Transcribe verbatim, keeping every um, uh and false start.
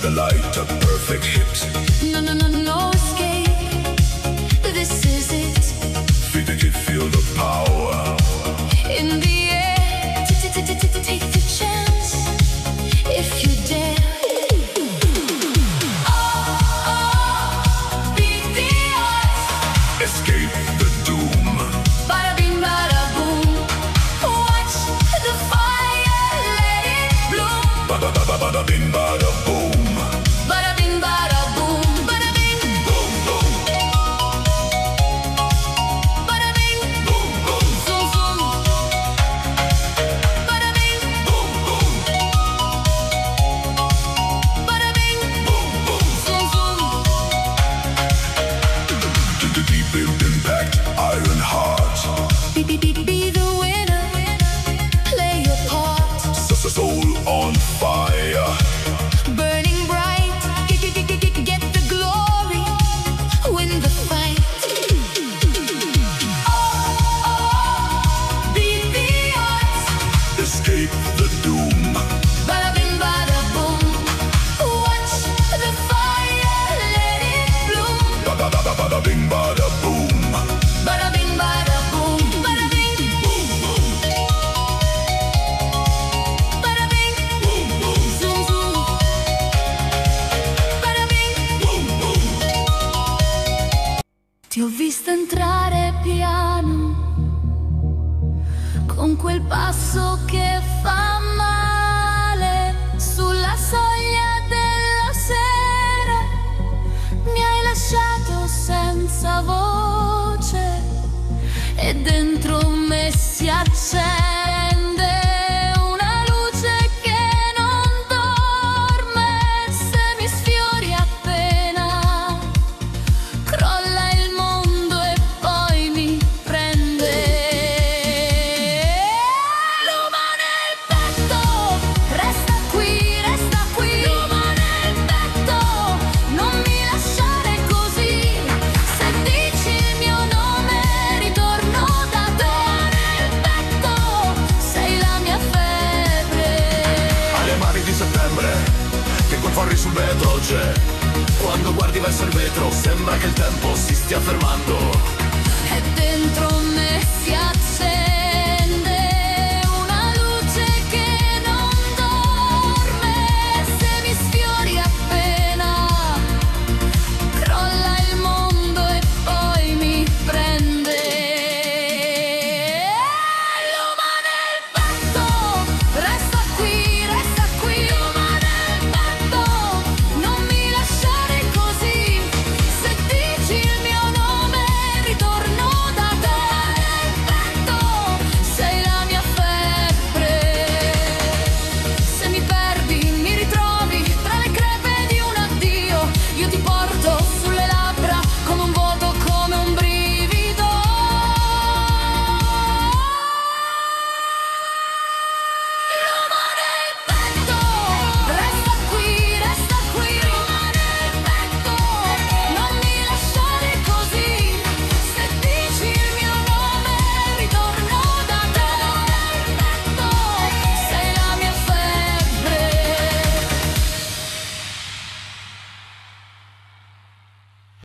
the light of perfect hit. No, no, no, no escape. This is it. Feel it, feel the power. In the air, take the chance if you dare. Oh, oh, beat the odds. Escape the doom. Bada bing, bada boom. Watch the fire, let it bloom. Bada bada bada bing bada boom. Bada bing, bada boom. Bada bing, Boom boom. bada bing, Boom boom. zoom zoom. Bada bing, Boom boom. bada bing, Boom boom. zoom zoom. To the deep impact, iron heart. Be, be, be, be the winner. Play your part. So, so soul on fire. Burning bright. Get, get, get, get, get the glory. Win the fight. Oh, oh, beat the odds. Escape the doom. Bada bing, bada boom. Watch the fire, let it bloom. Bada bada bada bing bada boom. Bada bing, bada boom. Bada bing, Boom boom. bada bing, Boom boom. zoom zoom. Bada bing. Boom boom. Ti ho visto entrare piano, con quel passo che fa male, sulla soglia della sera, mi hai lasciato senza voce e dentro me si accende una luce che non dorme. Se mi sfiori appena crolla il mondo e poi mi prende. Luma nel petto, resta qui, resta qui. Luma nel petto, non mi lasciare così. Se dici il mio nome ritorno da te. Nel petto, sei la mia febbre. Alle mani di settembre, che quel fuori sul vetro c'è. Quando guardi verso il vetro sembra che il tempo si stia fermando. E dentro me si accende